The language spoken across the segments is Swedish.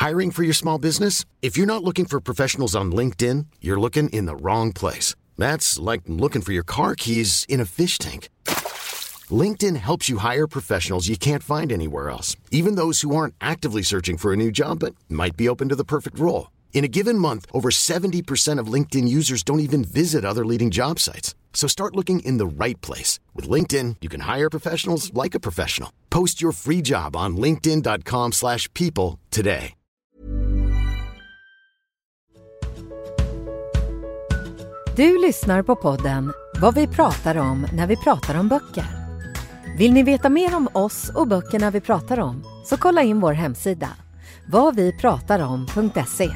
Hiring for your small business? If you're not looking for professionals on LinkedIn, you're looking in the wrong place. That's like looking for your car keys in a fish tank. LinkedIn helps you hire professionals you can't find anywhere else, even those who aren't actively searching for a new job but might be open to the perfect role. In a given month, over 70% of LinkedIn users don't even visit other leading job sites. So start looking in the right place. With LinkedIn, you can hire professionals like a professional. Post your free job on linkedin.com/people today. Du lyssnar på podden Vad vi pratar om när vi pratar om böcker. Vill ni veta mer om oss och böckerna vi pratar om, så kolla in vår hemsida vadvipratarom.se.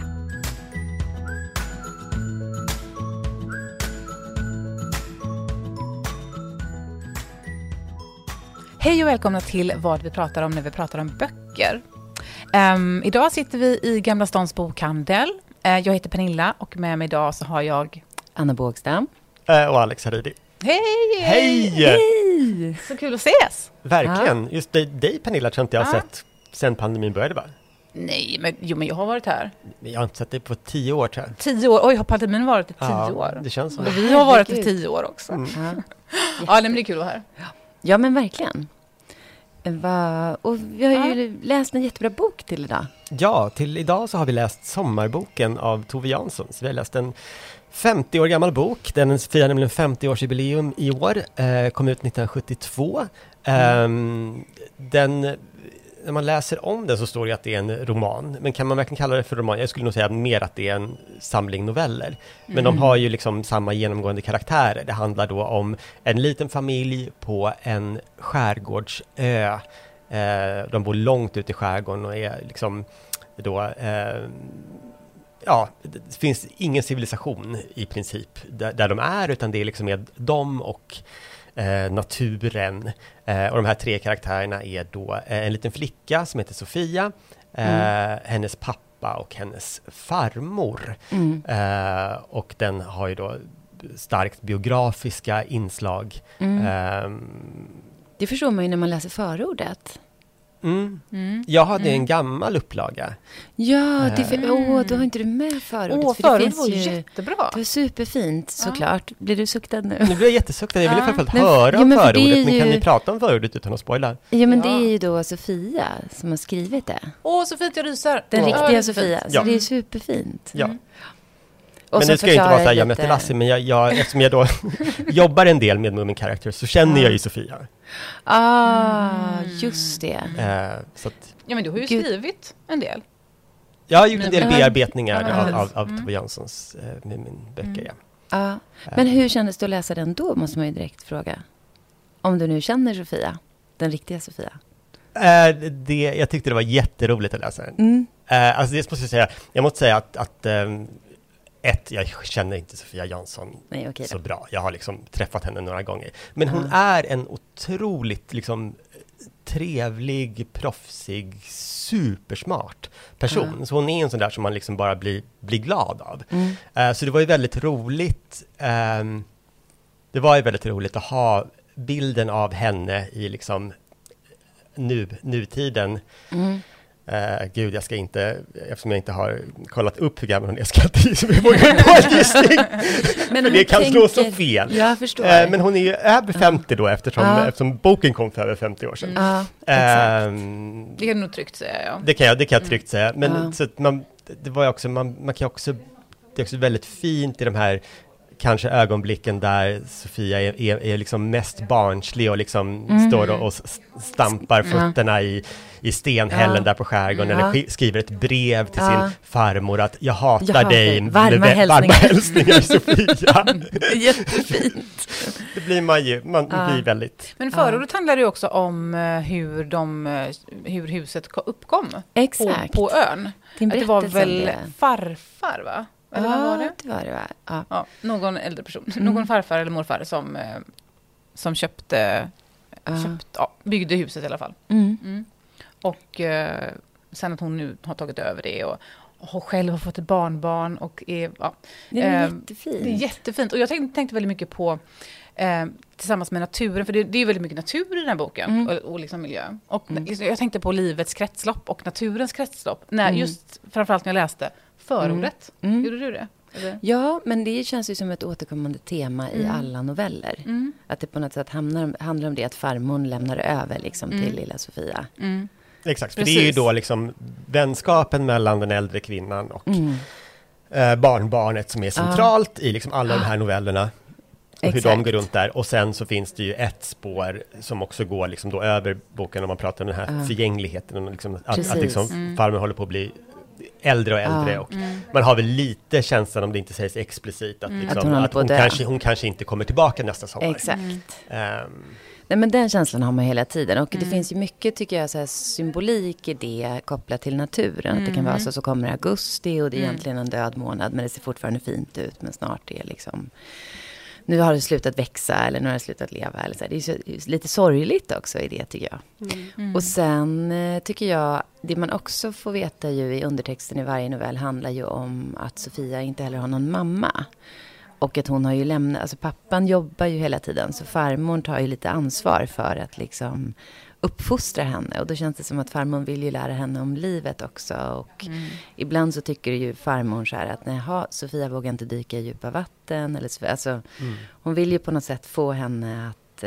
Hej och välkomna till Vad vi pratar om när vi pratar om böcker. Idag sitter vi i Gamla Stans bokhandel. Jag heter Pernilla och med mig idag så har jag Anna Bågstam. Och Alex Haridi. Hej! Hej! Så kul att ses! Verkligen. Ja. Just dig Pernilla tror jag inte jag har sett sen pandemin började, va? Nej, men jag har varit här. Jag har inte sett dig på 10 år tror jag. 10 år? Oj, har pandemin varit i 10 år? Det känns som och vi har varit i 10 år också. Ja, men det är kul att vara här. Ja, men verkligen. Och vi har ju läst en jättebra bok till idag. Ja, till idag så har vi läst Sommarboken av Tove Jansson. Så vi har läst en 50 år gammal bok. Den firar nämligen 50-årsjubileum i år. Kom ut 1972. När man läser om den så står det att det är en roman. Men kan man verkligen kalla det för roman? Jag skulle nog säga mer att det är en samling noveller. Men de har ju liksom samma genomgående karaktärer. Det handlar då om en liten familj på en skärgårdsö. De bor långt ut i skärgården och är liksom då... det finns ingen civilisation i princip där de är, utan det är liksom med dem och naturen. Och de här 3 karaktärerna är då en liten flicka som heter Sofia, hennes pappa och hennes farmor. Och den har ju då starkt biografiska inslag. Det förstår man ju när man läser förordet. Jag hade en gammal upplaga. Ja, då har inte du med förordet. Förordet var jättebra. Det var superfint, såklart. Blir du suktad nu? Nu blir jag jättesuktad. Jag vill framförallt höra om förordet. Men kan ni prata om förordet utan att spoila? Ja, men det är ju då Sofia som har skrivit det. Så fint jag rysar. Den riktiga Sofia. Så ja. det är superfint. Ja. Men det ska ju inte vara så här, jag mötte Lassie, men eftersom jag då jobbar en del med Moomin Characters så känner jag ju Sofia. Just det. Så att, men du har ju skrivit en del. Jag har gjort en del bearbetningar av Tove Janssons Moomin-böcker, Men hur kändes det att läsa den då, måste man ju direkt fråga. Om du nu känner Sofia, den riktiga Sofia. Jag tyckte det var jätteroligt att läsa den. Alltså det måste jag säga. Jag måste säga att jag känner inte Sofia Jansson så bra. Jag har liksom träffat henne några gånger. Men hon är en otroligt liksom trevlig, proffsig, supersmart person. Så hon är en sån där som man liksom bara blir glad av. Så det var ju väldigt roligt. Det var ju väldigt roligt att ha bilden av henne i liksom nutiden. Gud, jag ska inte, eftersom jag inte har kollat upp hur gammal hon är, ska jag inte våga på en gissning. Men det kan slå så fel. Jag förstår. Men hon är ju över 50 då, eftersom boken kom för över 50 år sedan. Det kan nog tryggt säga, ja. Det kan jag tryggt säga. Men så att det var ju också, man kan också, det är också väldigt fint i de här kanske ögonblicken där Sofia är liksom mest barnslig och liksom står och stampar fötterna i stenhällen där på skärgården, eller skriver ett brev till sin farmor att jag hatar dig, varma hälsningar Sofia. Jättefint. Det blir man blir väldigt. Men förordet handlar ju också om hur huset uppkom. Exakt. På ön. Det var väl farfar, va? Eller vad var det? Det var det, va? Ja, någon äldre person. Någon farfar eller morfar som byggde huset i alla fall. Och sen att hon nu har tagit över det. har själv fått ett barnbarn och är... Ja, det är jättefint. Det är jättefint. Och jag tänkte väldigt mycket på tillsammans med naturen, för det är väldigt mycket natur i den här boken och liksom miljö. Och jag tänkte på livets kretslopp och naturens kretslopp. Just framförallt när jag läste förordet. Gjorde du det? Eller? Ja, men det känns ju som ett återkommande tema i alla noveller. Att det på något sätt handlar om det att farmor lämnar över liksom, till lilla Sofia. Exakt, för det är ju då liksom vänskapen mellan den äldre kvinnan och barnbarnet som är centralt i liksom alla de här novellerna. Och hur de går runt där. Och sen så finns det ju ett spår som också går liksom då över boken om man pratar om den här förgängligheten. Och liksom att liksom farmor håller på att bli äldre och äldre. Och man har väl lite känslan, om det inte sägs explicit, att, liksom, att hon kanske inte kommer tillbaka nästa sommar. Exakt. Nej, men den känslan har man hela tiden. Och det finns ju mycket, tycker jag, så här, symbolik i det kopplat till naturen. Att det kan vara så kommer augusti och det är egentligen en död månad, men det ser fortfarande fint ut. Men snart är liksom... Nu har det slutat växa eller nu har det slutat leva. Eller så. Det är så, lite sorgligt också i det, tycker jag. Och sen tycker jag, det man också får veta ju i undertexten i varje novell handlar ju om att Sofia inte heller har någon mamma. Och att hon har ju lämnat, alltså pappan jobbar ju hela tiden, så farmor tar ju lite ansvar för att liksom uppfostra henne. Och då känns det som att farmor vill ju lära henne om livet också. Och ibland så tycker ju farmor så här att Sofia vågar inte dyka i djupa vatten. Eller så, alltså, hon vill ju på något sätt få henne att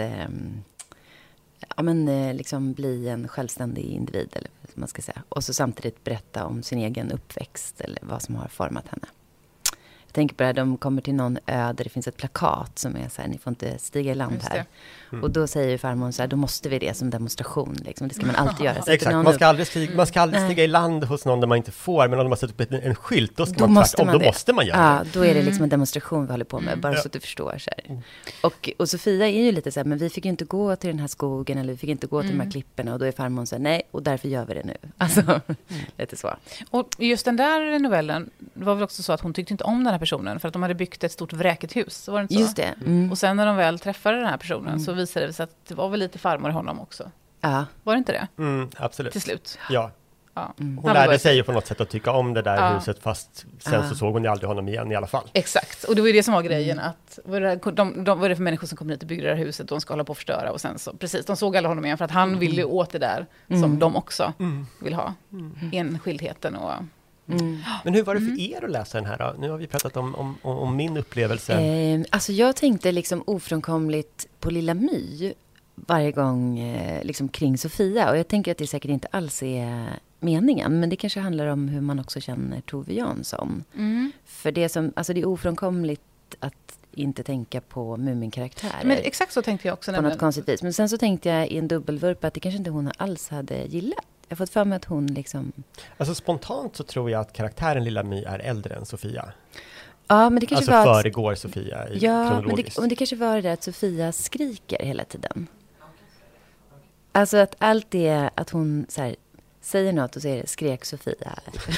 liksom bli en självständig individ, eller vad man ska säga. Och så samtidigt berätta om sin egen uppväxt eller vad som har format henne. Jag tänker på det här, de kommer till någon ö där det finns ett plakat som är så här, ni får inte stiga i land här. Och då säger farmor så här, då måste vi det som demonstration. Liksom. Det ska man alltid göra. Exakt, man ska aldrig stiga i land hos någon där man inte får, men om de har satt upp en skylt, då ska man tvärtom, då måste man göra det. Ja, då är det liksom en demonstration vi håller på med, bara så att du förstår. Så här. Och Sofia är ju lite så här, men vi fick ju inte gå till den här skogen, eller vi fick inte gå till de här klipporna, och då är farmor så här, nej, och därför gör vi det nu. Alltså, lite så. Och just den där novellen, det var väl också så att hon tyckte inte om den här personen, för att de hade byggt ett stort vräket hus, var det inte så? Just det. Och sen när de väl träffade den här personen så visade det sig att det var väl lite farmor i honom också. Ja. Var det inte det? Absolut. Till slut. Ja. Hon lärde sig ju på något sätt att tycka om det där huset, fast sen så såg hon ju aldrig honom igen i alla fall. Exakt, och det var ju det som var grejen, att vad är det för människor som kommer hit och bygger det här huset, de ska hålla på att förstöra, och sen så, precis, de såg aldrig honom igen, för att han ville ju åt det där som de också vill ha. Enskildheten och... Men hur var det för er att läsa den här då? Nu har vi pratat om min upplevelse. Alltså jag tänkte liksom ofrånkomligt på Lilla My varje gång liksom kring Sofia. Och jag tänker att det säkert inte alls är meningen. Men det kanske handlar om hur man också känner Tove Jansson. För det är ofrånkomligt att inte tänka på Mumin-karaktärer. Men exakt så tänkte jag också. På något konstigt vis. Men sen så tänkte jag i en dubbelvurpa att det kanske inte hon alls hade gillat. Jag har fått för mig att hon liksom... Alltså spontant så tror jag att karaktären Lilla My är äldre än Sofia. Ja, men det kanske alltså var föregår Sofia kronologiskt. Men det kanske var det där att Sofia skriker hela tiden. Alltså att allt det att hon så här, säger något och säger skrek Sofia.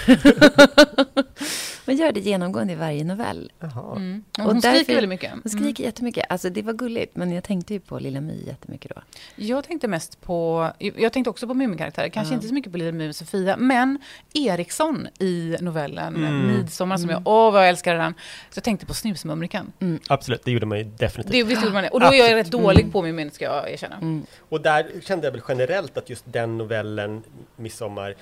Man gör det genomgående i varje novell. Hon skriker väldigt mycket. Hon skriker jättemycket. Alltså det var gulligt, men jag tänkte ju på Lilla My jättemycket då. Jag tänkte också på Mumin-karaktärer. Kanske inte så mycket på Lilla My och Sofia, men Eriksson i novellen Midsommar, som vad jag älskar den. Så jag tänkte på Snusmumrikan. Absolut, det gjorde man ju definitivt. Det gjorde man. Och då är jag rätt dålig på min minne, ska jag erkänna. Och där kände jag väl generellt att just den novellen, Midsommar,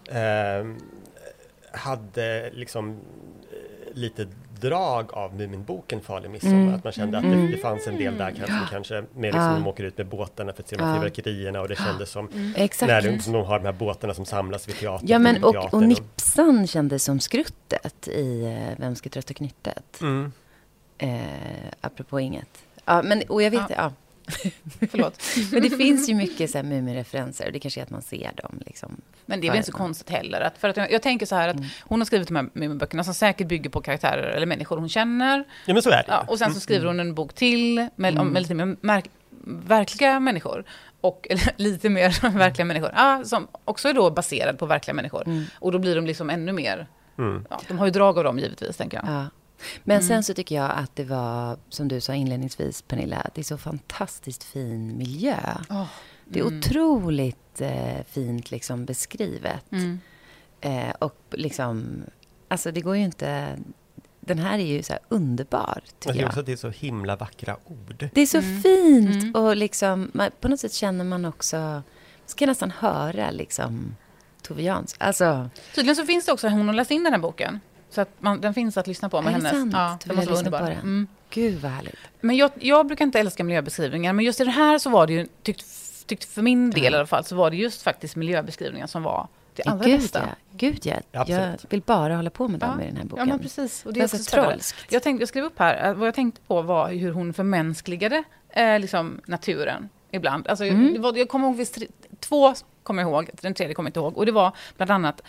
hade liksom lite drag av Muminboken Farlig midsommar. Att man kände att det fanns en del där kanske med liksom de åker ut med båtarna för att se de fyrverkerierna, och det kändes som när de har de här båtarna som samlas vid teatern. Ja, men och Nipsan kändes som skruttet i Vem ska trösta knyttet? Apropå inget. Ja, men och jag vet Förlåt. Men det finns ju mycket så här Mumin-referenser, och det kanske är att man ser dem liksom. Men det är väl inte så konstigt heller. För att jag tänker så här att hon har skrivit de här Mumin-böckerna som säkert bygger på karaktärer eller människor hon känner. Ja, men så är det. Ja, och sen så skriver hon en bok till med lite mer verkliga människor. Och lite mer verkliga människor. Som också är då baserad på verkliga människor. Och då blir de liksom ännu mer... de har ju drag av dem givetvis, tänker jag. Ja. Men sen så tycker jag att det var, som du sa inledningsvis, Pernilla, att det är så fantastiskt fin miljö. Det är otroligt fint liksom beskrivet. Och liksom, alltså det går ju inte... Den här är ju så här underbar, tycker jag. Också, det är så himla vackra ord. Det är så fint. Och liksom, på något sätt känner man också... Man ska nästan höra liksom Tove Jansson. Alltså, tydligen så finns det också, hon har läst in den här boken. Så att den finns att lyssna på med hennes. Sant? Ja, det måste vara underbart. Gud vad härligt. Men jag brukar inte älska miljöbeskrivningar. Men just i det här så var det ju, tyckte för min del i alla fall, så var det just faktiskt miljöbeskrivningar som var det allra bästa. Gud ja. Jag vill bara hålla på med dem i den här boken. Ja, men precis. Och det är så trolskt. Jag skrev upp här, vad jag tänkte på var hur hon förmänskligade liksom naturen ibland. Alltså, jag kommer ihåg visst 2 kommer jag ihåg, den 3:e kommer jag inte ihåg. Och det var bland annat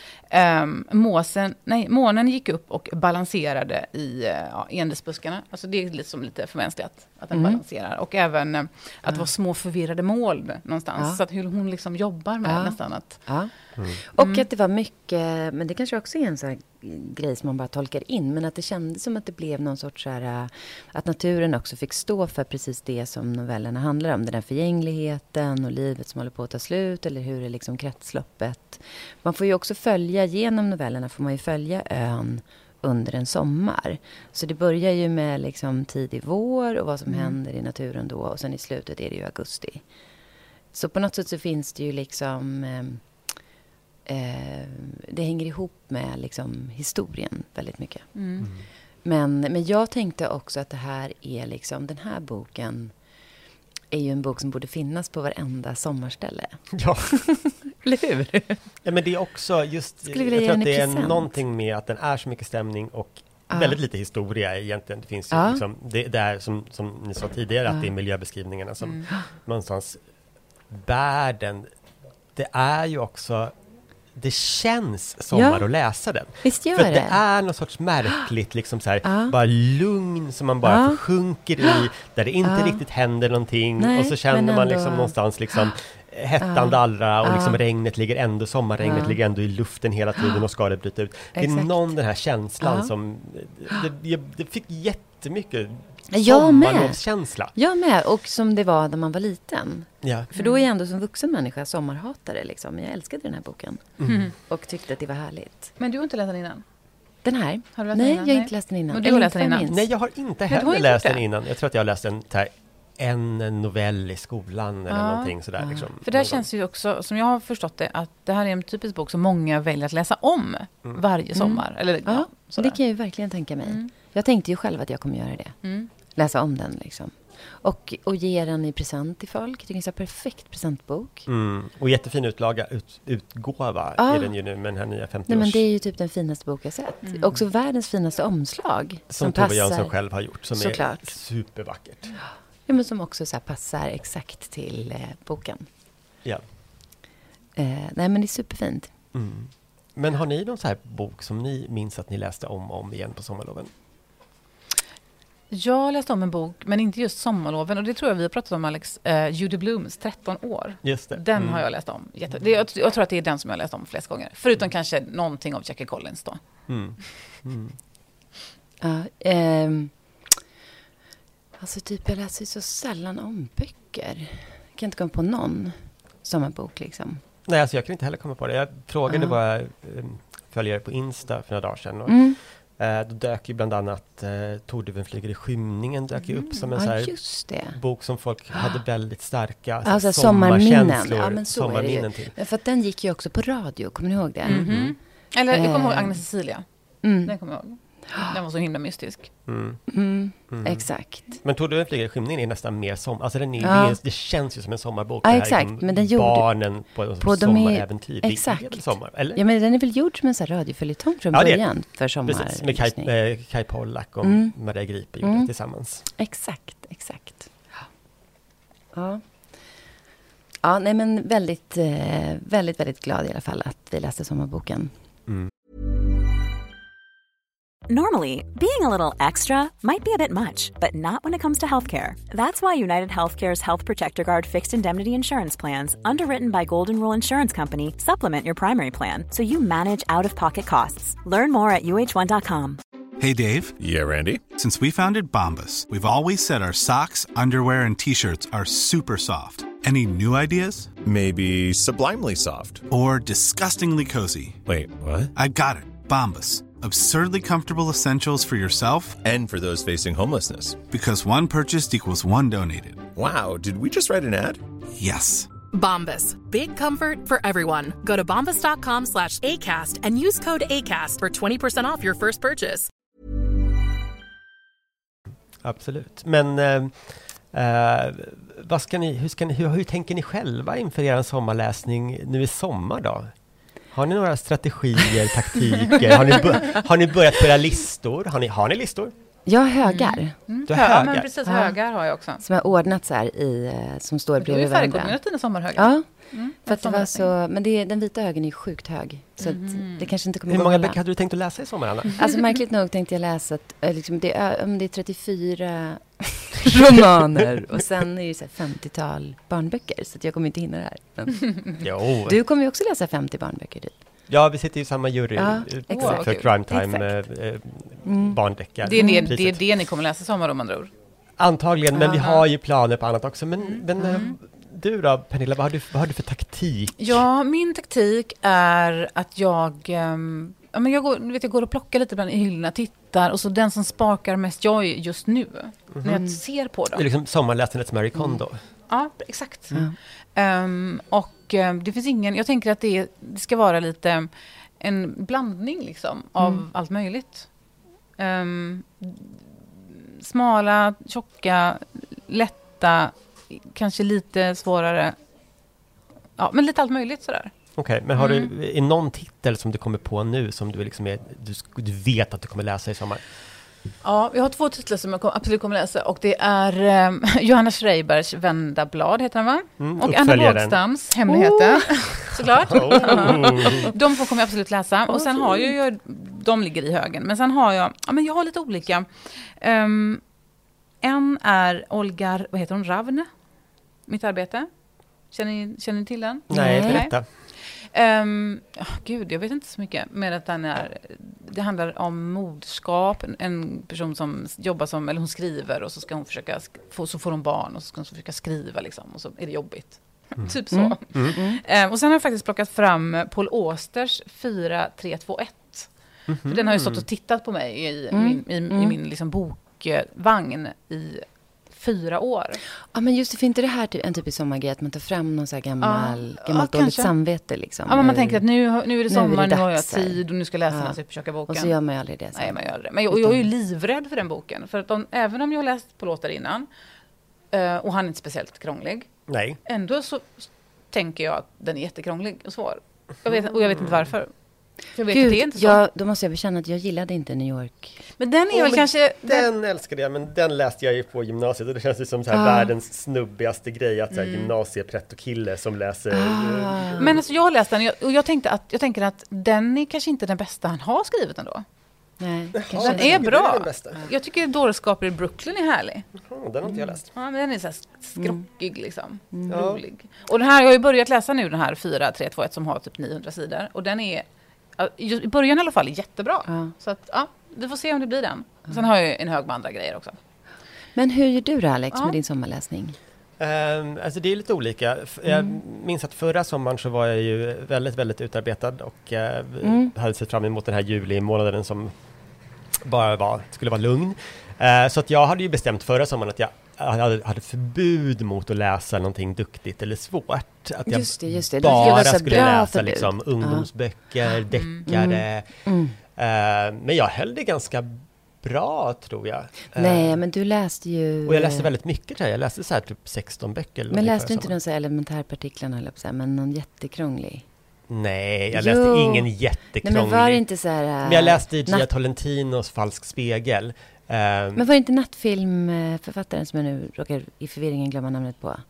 månen gick upp och balanserade i endesbuskarna. Alltså det är liksom lite förmänskligt att den balanserar. Och även att det var små förvirrade moln någonstans. Så att hur hon liksom jobbar med nästan att... Och att det var mycket, men det kanske också är en sån här grej som man bara tolkar in, men att det kändes som att det blev någon sorts så här, att naturen också fick stå för precis det som novellerna handlar om, den här förgängligheten och livet som håller på att ta slut, eller hur är liksom kretsloppet. Man får ju också följa, genom novellerna får man ju följa ön under en sommar. Så det börjar ju med liksom tidig vår och vad som händer i naturen då, och sen i slutet är det ju augusti. Så på något sätt så finns det ju liksom... det hänger ihop med liksom historien väldigt mycket. Men jag tänkte också att det här är liksom, den här boken är ju en bok som borde finnas på varenda sommarställe. Ja. Eller hur? Ja, men det är också just, jag tror att det är någonting med att den är så mycket stämning och väldigt lite historia egentligen. Det finns ju liksom, det är som ni sa tidigare, att det är miljöbeskrivningarna som någonstans världen. Det är ju också, det känns sommar att läsa den. Visst gör för att det är något sorts märkligt liksom så här, bara lugn som man bara sjunker i, där det inte riktigt händer någonting. Nej, och så känner man liksom någonstans liksom hettan dallra och liksom regnet ligger ändå, sommarregnet ligger ändå i luften hela tiden och ska det bryta ut. Det är den här känslan som det fick jättemycket sommarlovskänsla. Jag med, och som det var när man var liten. Ja. För då är jag ändå som vuxen människa sommarhatare liksom. Men jag älskade den här boken. Och tyckte att det var härligt. Men du har inte läst den innan? Den här? Har du läst Nej, den innan? jag har inte läst den innan. Men du har läst den innan? Nej, jag har inte heller läst den innan. Jag tror att jag har läst en novell i skolan eller någonting sådär. Liksom. För det känns ju också, som jag har förstått det, att det här är en typisk bok som många väljer att läsa om varje sommar. Eller, det kan jag ju verkligen tänka mig. Jag tänkte ju själv att jag kommer göra det. Läsa om den liksom. Och ge den i present till folk. Det är en så perfekt presentbok. Och jättefin utgåva är den ju nu med den här nya 50-års. Nej, men det är ju typ den finaste bok jag sett. Också världens finaste omslag. Som Tove Jansson själv har gjort. Som är supervackert. Ja, men som också så här passar exakt till boken. Ja. Nej, men det är superfint. Men har ni någon så här bok som ni minns att ni läste om igen på sommarloven? Jag läste om en bok, men inte just sommarloven. Och det tror jag vi har pratat om, Alex. Judy Blooms 13 år. Just det. Den har jag läst om. Jag tror att det är den som jag har läst om flest gånger. Förutom kanske någonting av Jackie Collins då. Alltså typ jag läser så sällan om böcker. Jag kan inte komma på någon sommarbok liksom. Nej, alltså jag kan inte heller komma på det. Jag frågade bara följare på Insta för några dagar sedan. Och då dök ju bland annat Torduvn flyger i skymningen dök ju upp som en så här bok som folk hade väldigt starka alltså, sommarminnen. Sommarminnen till. För att den gick ju också på radio, kommer ni ihåg det? Eller jag kommer ihåg Agnes Cecilia. Den kommer jag ihåg. Den var så himla mystisk. Exakt. Men Torduvn flyger i skymningen är nästan mer alltså den är, det känns ju som en sommarbok. Ja, exakt. Men den gjorde barnen på sommaräventyr. Exakt. Det är sommar, eller? Ja, men den är väl gjord som en sån här radioföljetong från början för sommar. Precis, med Kai Pollak och Maria Gripe gjorde det tillsammans. Exakt. Ja, nej men väldigt, väldigt, väldigt glad i alla fall att vi läste sommarboken. Normally, being a little extra might be a bit much, but not when it comes to healthcare. That's why United Healthcare's Health Protector Guard fixed indemnity insurance plans, underwritten by Golden Rule Insurance Company, supplement your primary plan so you manage out-of-pocket costs. Learn more at uh1.com. Hey, Dave. Yeah, Randy. Since we founded Bombas, we've always said our socks, underwear, and T-shirts are super soft. Any new ideas? Maybe sublimely soft. Or disgustingly cozy. Wait, what? I got it. Bombas. Absurdly comfortable essentials for yourself and for those facing homelessness. Because one purchased equals one donated. Wow, did we just write an ad? Yes. Bombas. Big comfort for everyone. Go to bombas.com/ACAST and use code ACAST for 20% off your first purchase. Absolut. Men hur tänker ni själva inför er sommarläsning nu i sommar då? Har ni några strategier, taktiker? Har ni börjat på era listor? Har ni listor? Jag har högar. Du har högar? Men precis, högar har jag också. Som jag ordnat så här som står bredvid varandra. Du är färdigkommit dina sommarhögar. Ja, för att det var så... Men den vita högen är sjukt hög. Så att det kanske inte kommer Hur gå många alla. böcker hade du tänkt att läsa i sommar, Anna? Alltså märkligt nog tänkte jag läsa att, liksom, det är 34 romaner. Och sen är det så här 50-tal barnböcker. Så att jag kommer inte hinna det här. Men Jo. du kommer ju också läsa 50 barnböcker typ. Ja, vi sitter i samma jury för Crime Time barndeckare. Det är det ni kommer läsa sommar om man tror. Antagligen, men vi har ju planer på annat också. Men du då, Pernilla, vad har du för taktik? Ja, min taktik är att jag går och plockar lite bland i hyllorna, tittar, och så den som sparkar mest joy just nu, när jag ser på dem. Det är liksom sommarläsandets Marie Kondo. Ja, exakt. Det finns jag tänker att det ska vara lite en blandning liksom av allt möjligt. Smala, tjocka, lätta, kanske lite svårare. Ja, men lite allt möjligt sådär. Okej, men har du någon titel som du kommer på nu som du liksom du vet att du kommer läsa i sommar? Ja, jag har 2 titlar som jag absolut kommer läsa, och det är Johanna Schreibers Vända blad heter den, va? Och Anna Bågstams Hemligheter, såklart. De kommer jag absolut läsa. Och sen har jag de ligger i högen. Men sen har jag har lite olika. En är Olga, vad heter hon? Ravne? Mitt arbete. Känner ni till den? Nej, berätta. Jag vet inte så mycket, men att det handlar om moderskap, en person som jobbar eller hon skriver, och så ska hon försöka så får hon barn, och så ska hon försöka skriva liksom, och så är det jobbigt. Typ så. Och sen har jag faktiskt plockat fram Paul Austers 4-3-2-1. För den har ju stått och tittat på mig i min liksom bokvagn i 4 år. Ja, men just det, inte det här en typ i sommargrej att man tar fram någon så här gammalt dåligt samvete liksom. Ja, men man tänker att nu är det sommar, nu har jag tid och nu ska jag läsa den här superköka-boken. Och så gör man ju aldrig det. Nej, man gör det. Men jag är ju livrädd för den boken. För att även om jag har läst på låtar innan och han är inte speciellt krånglig. Nej. Ändå så tänker jag att den är jättekrånglig och svår. Jag vet inte varför. Jag vet att det är inte så. Då måste jag bekänna att jag gillade inte New York. Men den är väl kanske... Den älskade jag, men den läste jag ju på gymnasiet. Och det känns ju som så här världens snubbigaste grej. Att så här gymnasiepretto-kille som läser... Men alltså jag har läst den och jag tänker att den är kanske inte den bästa han har skrivit ändå. Nej, den är bra. Jag tycker Dårskaper i Brooklyn är härlig. Den har inte jag läst. Ja, men den är så här skrockig liksom. Rolig. Och den här, jag har ju börjat läsa nu, den här 4-3-2-1 som har typ 900 sidor. Och den är... i början i alla fall jättebra. Så att, vi får se om det blir den. Sen har jag en hög med andra grejer också. Men hur gör du då, Alex, med din sommarläsning? Alltså det är lite olika. Jag minns att förra sommaren så var jag ju väldigt, väldigt utarbetad och hade sett fram emot den här juli-månaden som bara skulle vara lugn. Så att jag hade ju bestämt förra sommaren att jag hade förbud mot att läsa någonting duktigt eller svårt. Att jag just det. bara skulle läsa liksom, ungdomsböcker, deckare. Men jag höll det ganska bra, tror jag. Nej, men du läste ju... Och jag läste väldigt mycket. Jag läste så här typ 16 böcker. Men läste du inte någon så här elementärpartiklarna, men någon jättekrånglig? Nej, jag läste ingen jättekrånglig. Nej, men var det inte så här... Men jag läste Gia Tolentinos Falsk spegel. Men var det inte nattfilmförfattaren som jag nu råkar i förvirringen glömma namnet på?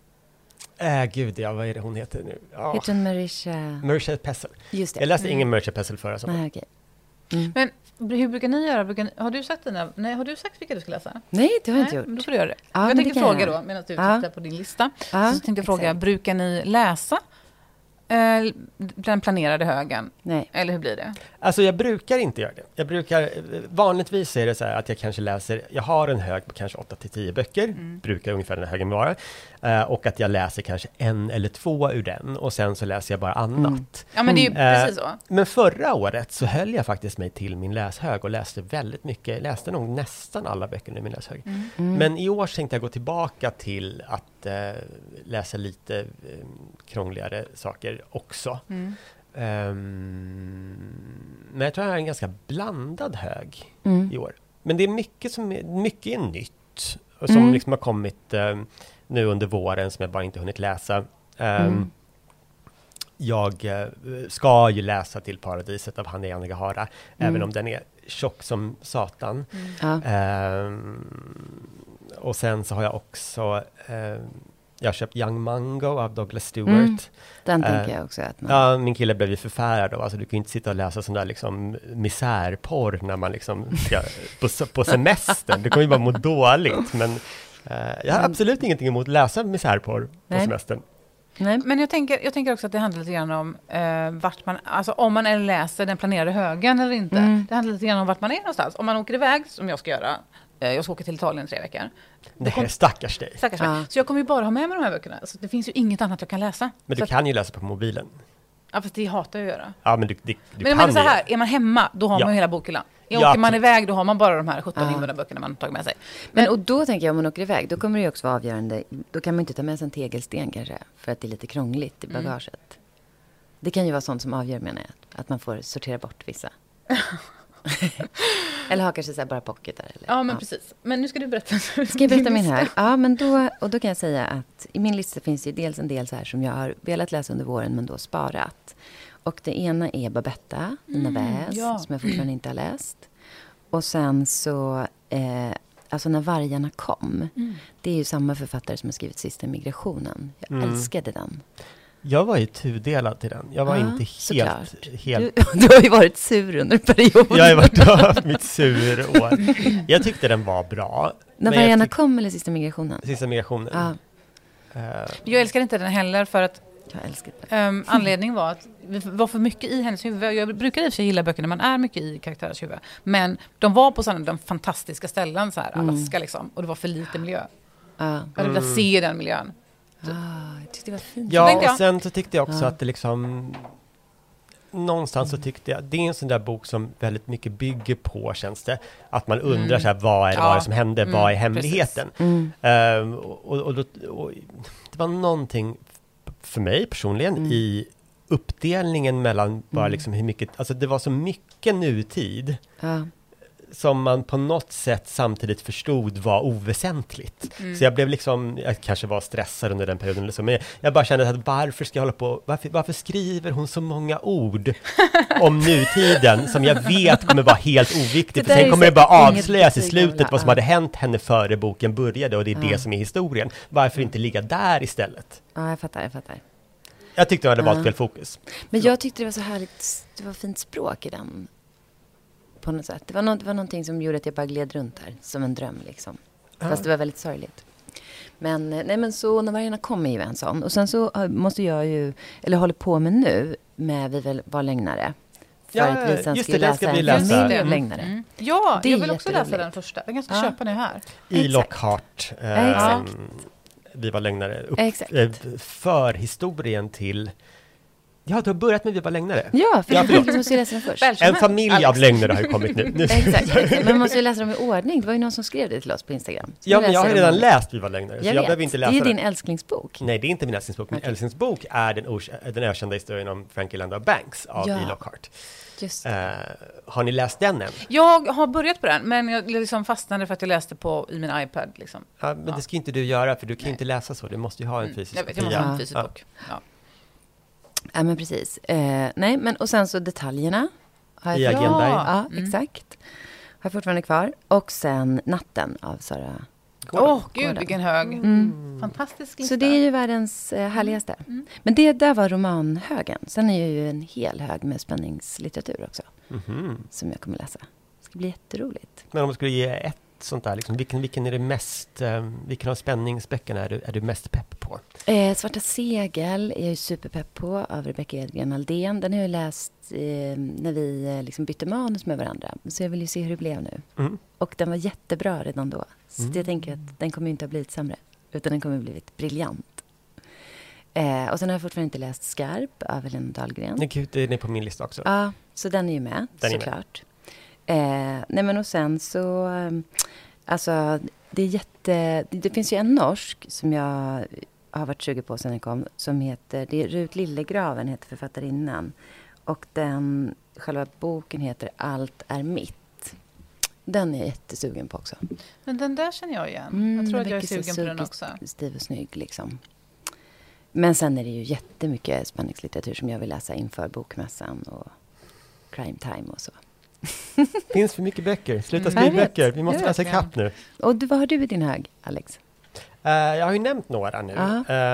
Gud, vad är det hon heter nu? Heter hon Marisha Pessel. Just det. Jag läste ingen Marisha Pessel förra sommaren. Nej, okej. Men hur brukar ni göra? Har du sagt har du sagt vilka du ska läsa? Nej, det har jag inte gjort. Då får du göra det. Ja, jag tänkte fråga då, medan du tittar på din lista. Så tänkte jag fråga, brukar ni läsa den planerade högen? Nej. Eller hur blir det? Alltså jag brukar inte göra det. Vanligtvis är det så här att jag kanske läser, jag har en hög på kanske 8-10 böcker, brukar ungefär den högen vara. Och att jag läser kanske 1 eller 2 ur den och sen så läser jag bara annat. Ja, men det är ju precis så. Men förra året så höll jag faktiskt mig till min läshög och läste väldigt mycket. Jag läste nog nästan alla böcker i min läshög. Men i år tänkte jag gå tillbaka till att läsa lite krångligare saker också. Men jag tror jag har en ganska blandad hög i år. Men det är mycket är nytt som liksom har kommit nu under våren som jag bara inte hunnit läsa. Jag ska ju läsa till Paradiset av Hane Yanagihara, även om den är tjock som satan. Och sen så har jag också jag har köpt Young Mungo av Douglas Stewart. Den tänker jag också att ja, min kille blev ju förfärad av. Alltså, du kan ju inte sitta och läsa sån där liksom misärporr när man liksom ska på semestern. Det kommer ju bara må dåligt. Men jag har absolut ingenting emot att läsa misärporr på semestern. Nej. Men jag tänker också att det handlar lite grann om vart man, alltså om man läser den planerade högen eller inte. Det handlar lite grann om vart man är någonstans. Om man åker iväg, som jag ska göra, jag ska åka till Italien 3 veckor. Nej, stackars dig. Så jag kommer ju bara ha med mig de här böckerna. Så det finns ju inget annat jag kan läsa. Men du kan ju läsa på mobilen. Ja, fast det hatar jag att göra. Ja, men du men kan så här, är man hemma, då har man ju hela bokhyllan. Åker man iväg, då har man bara de här 17 inbundna böckerna man tagit med sig. Och då tänker jag, om man åker iväg, då kommer det ju också vara avgörande. Då kan man inte ta med sig en tegelsten kanske, för att det är lite krångligt i bagaget. Det kan ju vara sånt som avgör, menar jag, att man får sortera bort vissa. Eller har kanske så här bara pocketar. Eller? Ja, men precis. Men nu ska du berätta. Ska jag berätta min hög? Ja, men då kan jag säga att i min lista finns ju dels en del så här som jag har velat läsa under våren, men då sparat. Och det ena är Babetta, Naves, som jag fortfarande inte har läst. Och sen så, alltså När vargarna kom. Det är ju samma författare som har skrivit Sista migrationen. Jag älskade den. Jag var ju tudelad till den. Jag var inte helt... Du har ju varit sur under perioden. Jag har varit mitt surår. Jag tyckte den var bra. När vargarna kom eller Sista migrationen? Sista migrationen. Jag älskar inte den heller för att jag älskar den. Anledningen var att det var för mycket i hennes huvud. Jag brukar i och för sig gilla böcker när man är mycket i karaktärens huvud. Men de var på sådana de fantastiska ställen, så här, Alaska liksom. Och det var för lite miljö. Jag hade velat se den miljön. Jag tyckte det var fint. Ja, och sen så tyckte jag också att det liksom... Någonstans så tyckte jag... Det är en sån där bok som väldigt mycket bygger på, känns det. Att man undrar så här, vad är det som hände? Vad är hemligheten? Och det var någonting för mig personligen i uppdelningen mellan bara liksom hur mycket... Alltså det var så mycket nutid som man på något sätt samtidigt förstod var oväsentligt. Så jag blev liksom, jag kanske var stressad under den perioden eller så, men jag bara kände att varför ska jag hålla på, varför skriver hon så många ord om nutiden som jag vet kommer vara helt oviktigt, för sen kommer det bara avslöjas i slutet vad som hade hänt henne före boken började, och det är det som är historien. Varför inte ligga där istället? Ja, jag fattar. Jag tyckte det hade varit fel fokus. Men jag tyckte det var så härligt, det var fint språk i den. På något sätt. Det var någonting som gjorde att jag bara gled runt där som en dröm liksom. Fast det var väldigt sorgligt. Men så När vargarna kom är ju en sån. Och sen så måste jag ju, eller håller på med nu, med Vi var lögnare. För att vi sen ska läsa en familj av lögnare. Ja, jag vill också läsa den första. Jag kan köpa den här. I Lockhart. Vi var lögnare. För historien till... Ja, du har börjat med Vi var lögnare. Ja, för jag måste ju läsa den först. En familj av lögnare har ju kommit nu. Exakt. Men man måste ju läsa dem i ordning. Det var ju någon som skrev det till oss på Instagram. Ja, men jag har redan läst Vi var lögnare. Så jag behöver inte läsa det. Det är din älsklingsbok. Nej, det är inte min älsklingsbok. Min älsklingsbok är den ökända historien om Frankie Landau Banks av E. Lockhart. Just har ni läst den än? Jag har börjat på den, men jag liksom fastnade för att jag läste i min iPad. Liksom. Ja, men det ska inte du göra, för du kan inte läsa så. Du måste ju ha en fysisk kopia. Jag måste ha en fysisk bok. Ja, men precis. Nej, men och sen så detaljerna. Har I Agenberg. Ja, exakt. Har jag fortfarande kvar. Och sen Natten av Sara. Gud, vilken hög. Fantastisk lista. Så det är ju världens härligaste. Men det där var romanhögen. Sen är ju en hel hög med spänningslitteratur också. Som jag kommer läsa. Det ska bli jätteroligt. Men om du skulle ge ett sånt där, liksom, vilken är det mest, vilken av spänningsböckerna är du mest pepp på? Svarta segel är jag ju superpepp på av Rebecca Edgren Aldén. Den har jag läst när vi liksom bytte manus med varandra. Så jag vill ju se hur det blev nu. Och den var jättebra redan då. Så jag tänker att den kommer inte ha blivit sämre. Utan den kommer ha blivit briljant. Och sen har jag fortfarande inte läst Skarp av Helena Dahlgren. Nej, gud, det är på min lista också. Ja, så den är ju med, såklart. Nej, men och sen så... Alltså, det finns ju en norsk som jag har varit sugen på sen den kom. Som heter... Det är Rut Lillegraven heter författarinnan. Och själva boken heter Allt är mitt. Den är jag jättesugen på också. Men den där känner jag igen. Jag tror att jag är sugen på den också. Stiv och snygg liksom. Men sen är det ju jättemycket spänningslitteratur som jag vill läsa inför bokmässan och crime time och så. Finns för mycket böcker. Sluta skriva böcker. Vi måste läsa ikapp nu. Och vad har du i din hög, Alex? Jag har ju nämnt några nu.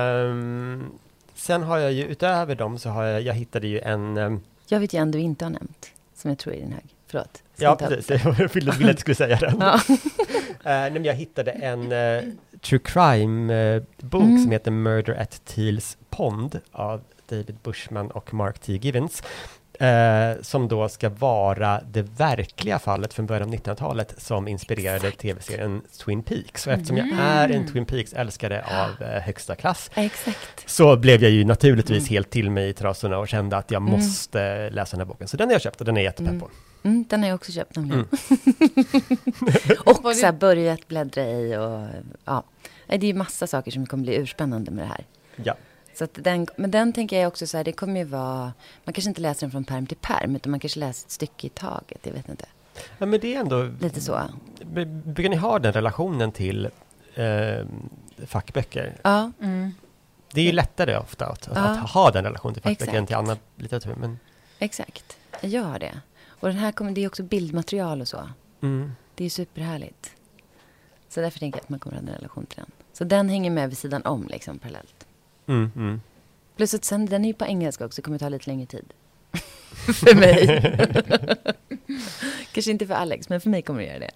Sen har jag ju utöver dem så har jag hittade ju en... Jag vet ju en du inte har nämnt som jag tror är i din hög. Förlåt. Ja, precis. Jag ville att du skulle säga den. Jag hittade en true crime-bok som heter Murder at Teals Pond av David Bushman och Mark T. Givens. Som då ska vara det verkliga fallet från början av 1900-talet som inspirerade tv-serien Twin Peaks. Och eftersom jag är en Twin Peaks-älskare av högsta klass så blev jag ju naturligtvis helt till mig i trasorna och kände att jag måste läsa den här boken. Så den har jag köpt och den är jättepepp på. Den har jag också köpt nämligen. Och så här börjat bläddra i och det är ju massa saker som kommer bli urspännande med det här. Ja. Så att den tänker jag också så här, det kommer ju vara, man kanske inte läser den från perm till perm, utan man kanske läser ett stycke i taget, jag vet inte. Ja, men det är ändå... Lite så. Brukar ni ha den relationen till fackböcker? Ja. Det är ju lättare ofta att ha den relationen till fackböcker än till annan litteratur. Men... Exakt, jag har det. Och den här det är också bildmaterial och så. Det är superhärligt. Så därför tänker jag att man kommer att ha en relation till den. Så den hänger med vid sidan om, liksom, parallellt. Plus att sen, den är ju på engelska också, kommer ta lite längre tid. För mig. Kanske inte för Alex, men för mig kommer det göra det.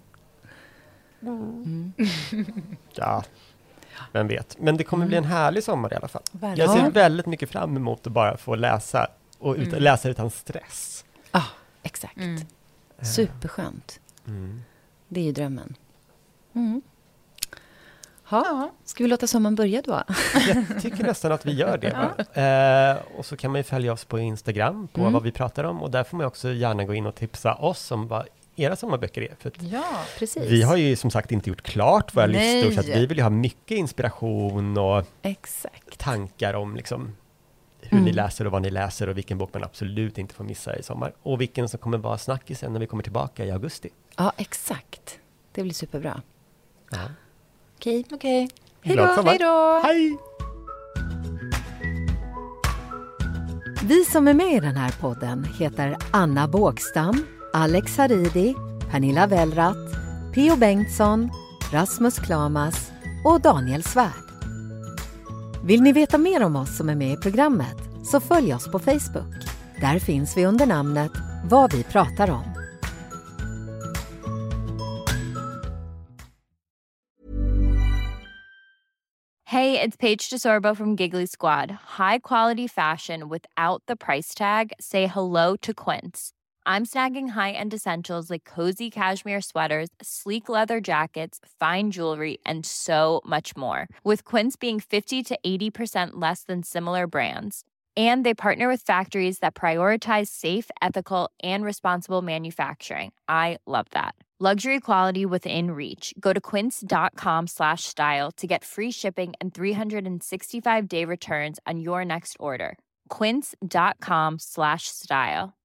Ja, vem vet. Men det kommer bli en härlig sommar i alla fall. Jag ser väldigt mycket fram emot att bara få läsa och läsa utan stress. Ja, exakt. Superskönt. Det är ju drömmen. Ska vi låta sommaren börja då? Jag tycker nästan att vi gör det. Och så kan man ju följa oss på Instagram på vad vi pratar om. Och där får man också gärna gå in och tipsa oss om vad era sommarböcker är. För precis. Vi har ju som sagt inte gjort klart våra listor. Så att vi vill ju ha mycket inspiration och tankar om liksom, hur ni läser och vad ni läser. Och vilken bok man absolut inte får missa i sommar. Och vilken som kommer vara snackisen när vi kommer tillbaka i augusti. Ja, exakt. Det blir superbra. Ja. Okej. Hej då! Hej! Vi som är med i den här podden heter Anna Bågstam, Alex Haridi, Pernilla Wellrath, P.O. Bengtsson, Rasmus Klamas och Daniel Svärd. Vill ni veta mer om oss som är med i programmet så följ oss på Facebook. Där finns vi under namnet Vad vi pratar om. Hey, it's Paige DeSorbo from Giggly Squad. High quality fashion without the price tag. Say hello to Quince. I'm snagging high-end essentials like cozy cashmere sweaters, sleek leather jackets, fine jewelry, and so much more. With Quince being 50 to 80% less than similar brands. And they partner with factories that prioritize safe, ethical, and responsible manufacturing. I love that. Luxury quality within reach. Go to quince.com/style to get free shipping and 365-day returns on your next order. Quince.com/style.